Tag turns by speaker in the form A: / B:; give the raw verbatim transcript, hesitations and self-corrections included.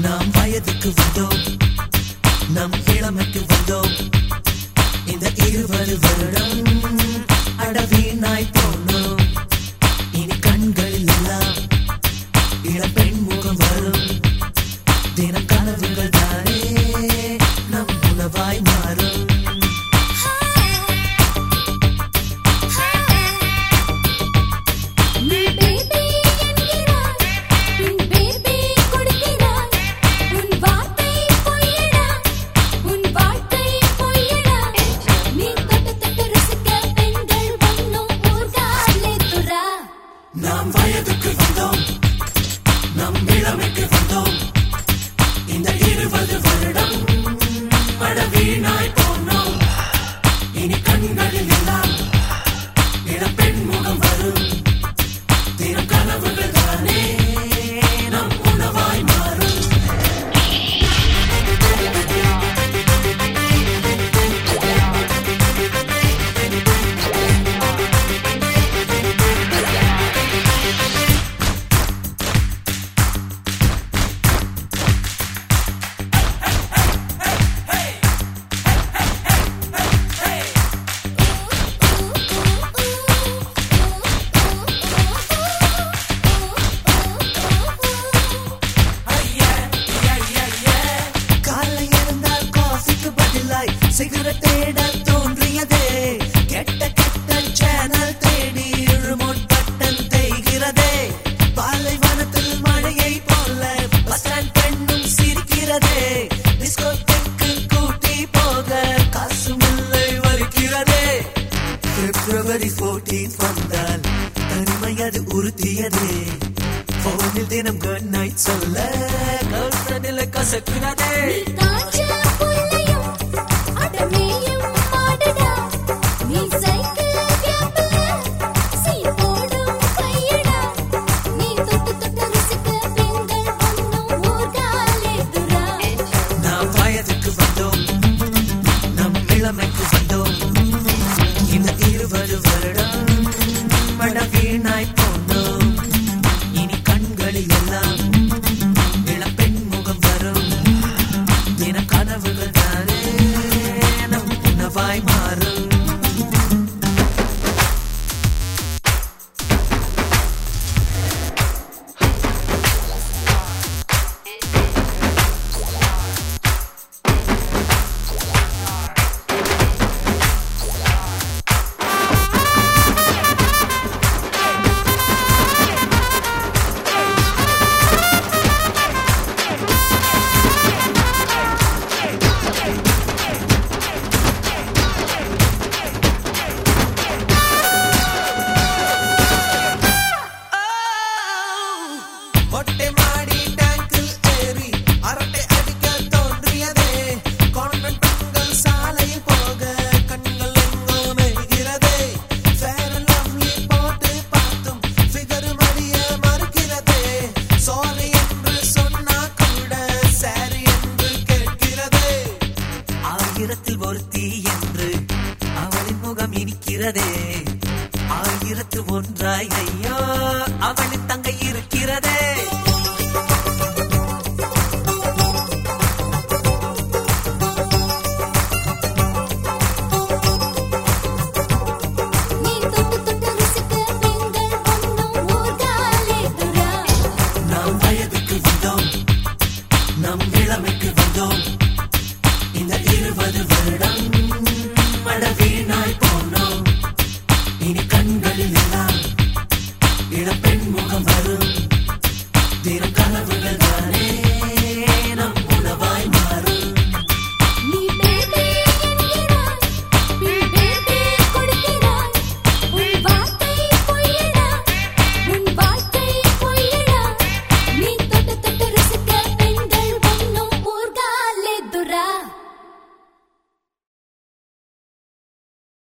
A: நாம் வயதுக்கு வந்தோம், நம் இளமைக்கு வந்தோம். இந்த இருபது வருடம் அடவீனாய் போனோம். இனி கண்களில் எல்லாம் இளப்பெண் முகம் வரும். தினம் கனவுகள் தானே நம் உணவாய் மாறும். நாம் வயதுக்கு வந்தோம், நம் இளமைக்கு வந்தோம். இந்த இருபது வருடம் அடவீனாய் போனோம். இனி கண்களில் எல்லாம் இளப்பெண் முகம் வரும். தினம் கனவுகள் தானே நம் உணவாய் மாறும். சிகரெட் தேட தோன்றியதே, கெட்ட கெட்ட சேனல் தேடி ரிமோட் பட்டன் தேய்கிறதே. பாலைவனத்தில் மழையை போல பஸ் ஸ்டாண்ட் பெண்ணும் சிரிக்கிறதே. டிஸ்கோடெக்கு கூட்டி போக காசும் இல்லை வலிக்கிறதே. பிப்ரவரி பதினான்கு வந்தால் தனிமை அது உறுத்தியதே. போனில் தினம் குட் நைட் சொல்ல கேர்ள் ஃப்ரெண்டில் கசக்குனதே. நாம் வயதுக்கு வந்தோம், நம் இளமைக்கு வந்தோம். இந்த இருபது வருடம் மடவீனாய் போனோம். இனி கண்களில் எல்லாம் இளப்பெண் முகம் வரும். தின கனவுகள் தானே நம் உணவாய் மாறும். மொட்டை மாடி டேங்கில் ஏறி அரட்டை அடிக்க தோன்றியதே. கான்வென்ட் பெண்கள் சாலையில் போக கண்கள் எங்கோ மேய்கிறதே. ஃபேர் அண்ட் லவ்லி போட்டு பார்த்தும் ஃபிகர் மறிய மறுக்கிறதே. சாரி என்று சொன்னா கூட சாரி என்று கேட்கிறதே. ஆயிரத்தில் ஒருத்தி என்று அவளின் முகம் இனிக்கிறதே. ஆயிரத்து ஒன்றாய் ஐயோ அவளின்